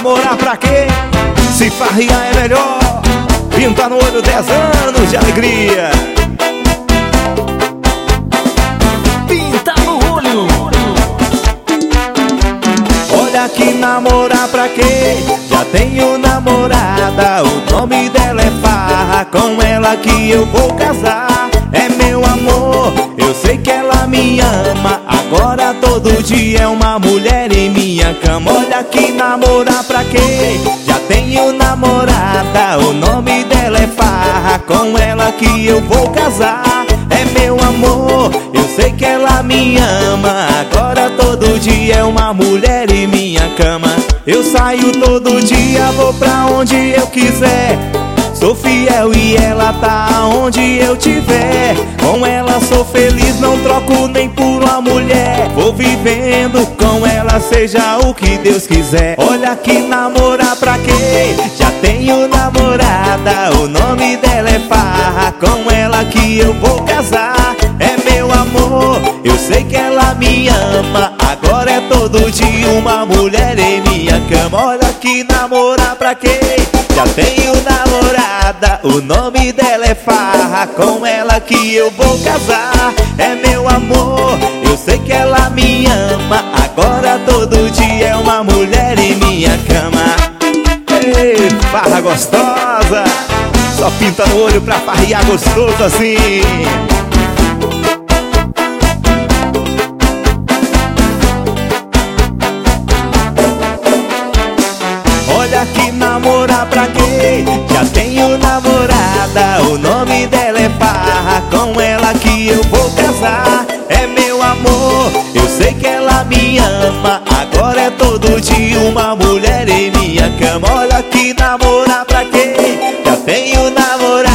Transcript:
namorar pra quê? Se farriar é melhor. Pinta no olho 10 anos de alegria. Pinta no olho. Olha que namorar pra quê? Já tenho namorada, o nome dela é Farra. Com ela que eu vou casar. É meu amor, eu sei que ela me ama. Agora todo dia é uma mulher em minha cama. Olha que namorar pra quê? Já tenho namorada, o nome dela é Farra. Com ela que eu vou casar. É meu amor, eu sei que ela me ama. Agora todo dia é uma mulher em minha cama. Eu saio todo dia, vou pra onde eu quiser. Sou fiel e ela tá onde eu tiver. Com ela sou feliz, não troco nem por uma mulher. Vou vivendo com ela, seja o que Deus quiser. Olha que namorar pra quê? Já tenho namorada, o nome dela é Farra. Com ela que eu vou casar. É meu amor, eu sei que ela me ama. Agora é todo dia uma mulher em minha cama. Olha que namorar pra quê? Já tenho namorada, o nome dela é Farra. Com ela que eu vou casar. É meu amor, eu sei que ela me ama. Agora todo dia é uma mulher em minha cama. Ei, farra gostosa, só pinta no olho pra farrear gostoso assim. Olha que namorar pra quê? Já tenho namorada, o nome dela é Farra. Com ela que eu vou casar. É meu amor, eu sei que ela me ama. Agora é todo dia uma mulher em minha cama. Olha que namorar pra quê? Já tenho namorada,